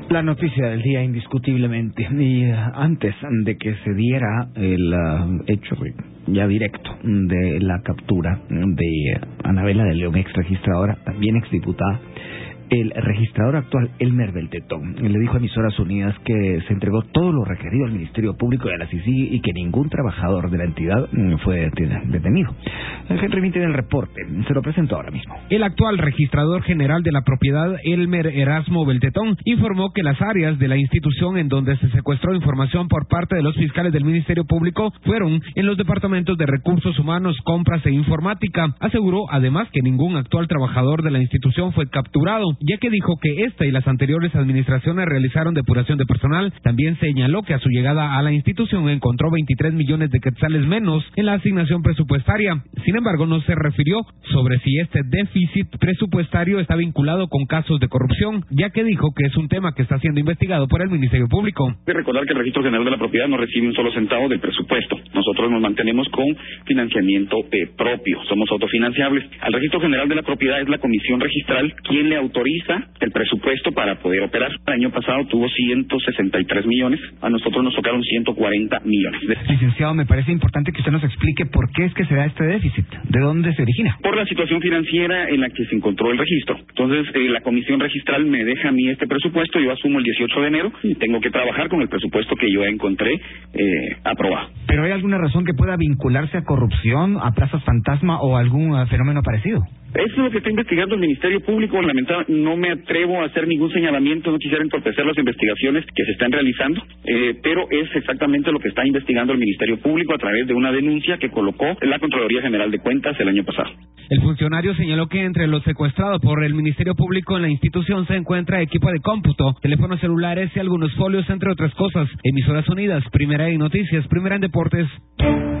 La noticia del día, indiscutiblemente. Y antes de que se diera el hecho ya directo de la captura de Anabela de León, ex registradora, también exdiputada, el registrador actual, Elmer Beltetón, le dijo a Emisoras Unidas que se entregó todo lo requerido al Ministerio Público y a la CICIG y que ningún trabajador de la entidad fue detenido. Remite el reporte, se lo presento ahora mismo. El actual registrador general de la propiedad, Elmer Erasmo Beltetón, informó que las áreas de la institución en donde se secuestró información por parte de los fiscales del Ministerio Público fueron en los departamentos de Recursos Humanos, Compras e Informática. Aseguró además que ningún actual trabajador de la institución fue capturado, ya que dijo que esta y las anteriores administraciones realizaron depuración de personal. También señaló que a su llegada a la institución encontró 23 millones de quetzales menos en la asignación presupuestaria. Sin embargo, no se refirió sobre si este déficit presupuestario está vinculado con casos de corrupción, ya que dijo que es un tema que está siendo investigado por el Ministerio Público. Hay que recordar que el Registro General de la Propiedad no recibe un solo centavo del presupuesto. Nosotros nos mantenemos con financiamiento propio, somos autofinanciables. Al Registro General de la Propiedad es la Comisión Registral quien le autoriza el presupuesto para poder operar. El año pasado tuvo 163 millones, a nosotros nos tocaron 140 millones. Licenciado, me parece importante que usted nos explique por qué es que se da este déficit, de dónde se origina. Por la situación financiera en la que se encontró el registro. Entonces, la Comisión Registral me deja a mí este presupuesto, yo asumo el 18 de enero y tengo que trabajar con el presupuesto que yo encontré aprobado. ¿Pero hay alguna razón que pueda vincularse a corrupción, a plazas fantasma o algún fenómeno parecido? Eso es lo que está investigando el Ministerio Público. Lamentablemente no me atrevo a hacer ningún señalamiento, no quisiera entorpecer las investigaciones que se están realizando, pero es exactamente lo que está investigando el Ministerio Público a través de una denuncia que colocó la Contraloría General de Cuentas el año pasado. El funcionario señaló que entre los secuestrados por el Ministerio Público en la institución se encuentra equipo de cómputo, teléfonos celulares y algunos folios, entre otras cosas. Emisoras Unidas, Primera en Noticias, Primera en Deportes.